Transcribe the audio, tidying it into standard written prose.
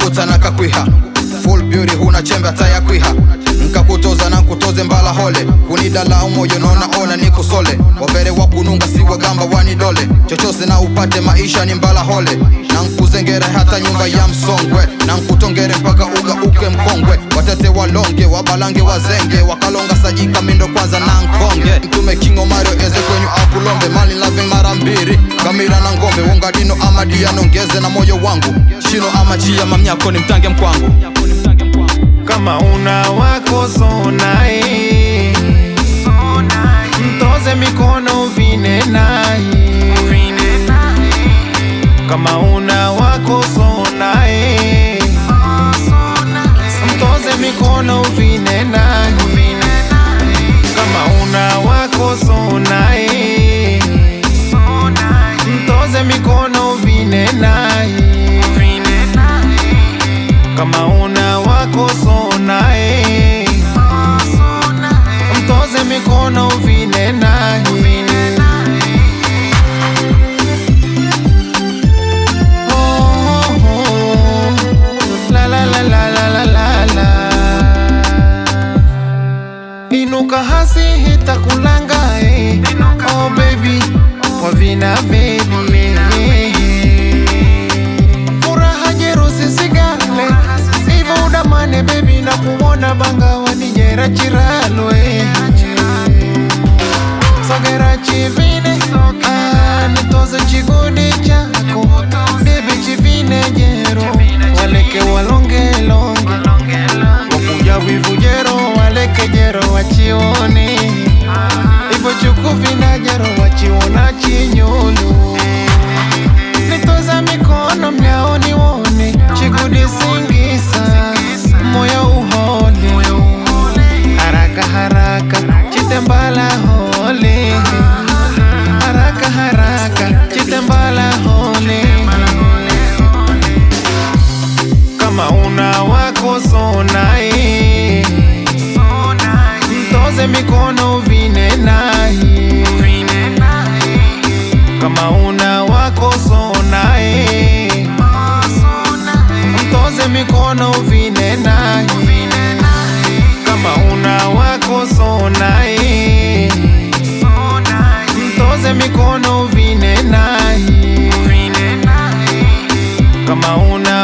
nkakuta na kakwiha full beauty huna chembe ataya kwiha nkakutoza na nkutoze mbala hole kunidala umoyo nona nikusole wavere wakununga siwa gamba wanidole chochose na upate maisha ni mbala hole na nkuzengere hata nyumba ya msongwe na nkutongere mpaka uga uke mkongwe watete walonge wabalange wazenge wakalonga sajika mindo kwanza na nkonge mtume Kingo Mario eze kwenyu akulombe mali loving marambiri kamira na ngombe wongadino amadia nongeze na moyo wangu shino amachia mamnyako ni mtange mkwangu kama una wako sonai mtoze mikono vine nai kama una wako sonai mtoze mikono vine nai kama una wako sonai mtoze mikono vine nai kama una wako sonai mtoze mikono vine nai la la la la la la la inuka hasi hita kulanga oh baby wavina baby furaha jerusi sigale ivo udamane baby na kuona banga wanijera chiralwe sogera chivine nitoze chigudi chako baby chivine jero waleke walonge longe wakuja wivu jero waleke jero wachione ivo chukuvina jero wachiona chinyulu nitoza mikono mlaoni wone chigudi singisa moyo uhole haraka haraka chitembala hole haraka haraka chitembala hole kama una wako sonai mtoze mikono vine nai kama una wako sonai mtoze mikono vine nai kama una wako sonai mtoze mikono vine nai kama una